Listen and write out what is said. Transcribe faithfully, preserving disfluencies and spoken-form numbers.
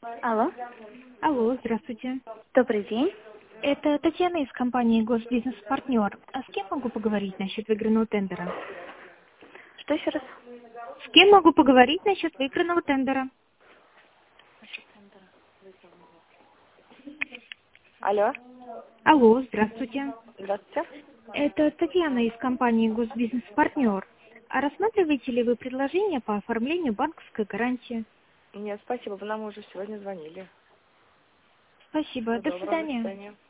Алло, Алло, здравствуйте. добрый день. Это Татьяна из компании «Госбизнес-партнер». А с кем могу поговорить насчет выигранного тендера? Что еще раз? С кем могу поговорить насчет выигранного тендера? Алло, Алло, здравствуйте. здравствуйте. Это Татьяна из компании «Госбизнес-партнер». А рассматриваете ли вы предложение по оформлению банковской гарантии? Нет, спасибо, вы нам уже сегодня звонили. Спасибо. Всего До доброго, до свидания. свидания.